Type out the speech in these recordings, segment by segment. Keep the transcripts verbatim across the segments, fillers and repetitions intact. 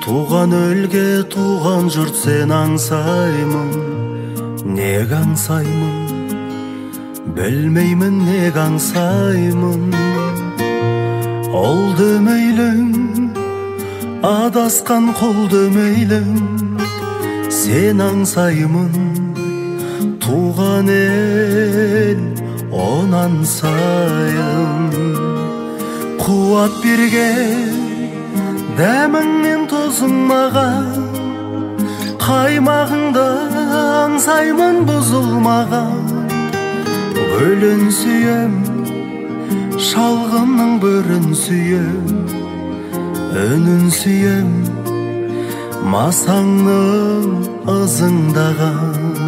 Туған өлге туған жұрт сен аңсаймын, неге аңсаймын, білмеймін неге аңсаймын. Ол дөмейлің, адасқан қол дөмейлің, сен аңсаймын, туған ел онан сайын. Қуат берген дәміңнен тозың маған, қаймағыңда аңсаймын бұзылмаған. Гүлін сүйем, шалғынның бүрін сүйем, үнін сүйем, масаңның ызыңдаған.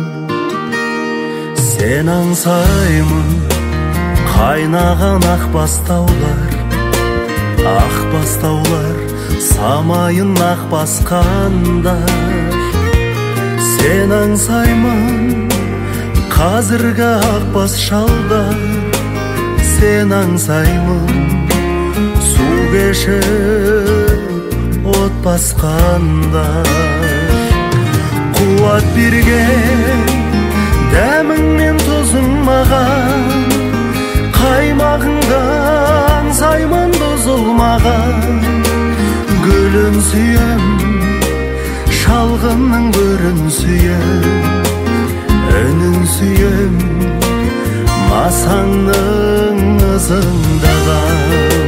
Сен аңсаймын, қайнаған ақ бастаулар, ақ бастаулар, самайын ақ басқандар. Сен аңсаймын, қазіргі ақ бас шалдар. Сен аңсаймын, су кешіп от басқандар. Қуат берген дәміңнен тозың маған, қаймағыңда аңсаймын бұзылмаған. Гүлін сүйем, шалғынның бүрін сүйем, үнін сүйем, масаңның ызыңдаған.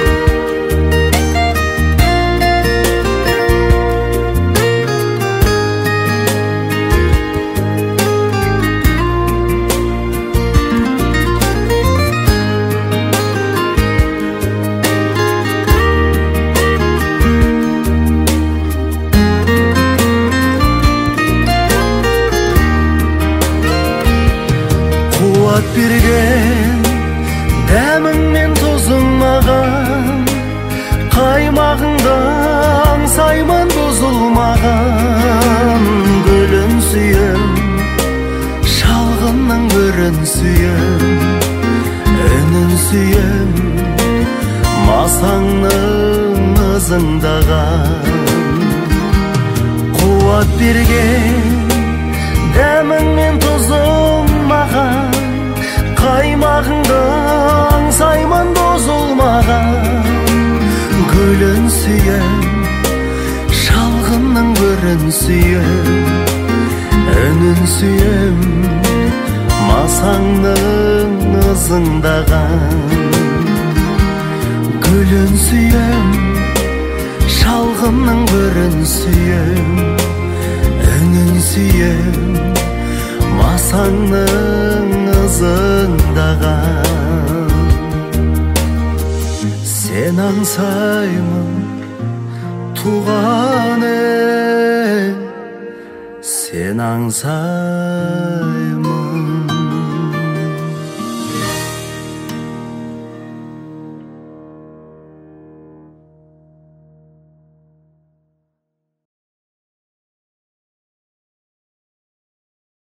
Қуат берген дәміңнен тозың маған, қаймағыңда аңсаймын бұзылмаған. Гүлін сүйем, шалғынның бүрін сүйем, үнін сүйем, масаңның ызыңдаған. Қуат берген дәміңнен тозың маған, қаймағыңда аңсаймын бұзылмаған. Гүлін сүйем, шалғынның бүрін сүйем, үнін сүйем, масаңның ызыңдаған. Гүлін сүйем, шалғынның бүрін сүйем, үнін сүйем, масаңның ызыңдаған. Сен аңсаймын, туған ел, сен аңсаймын.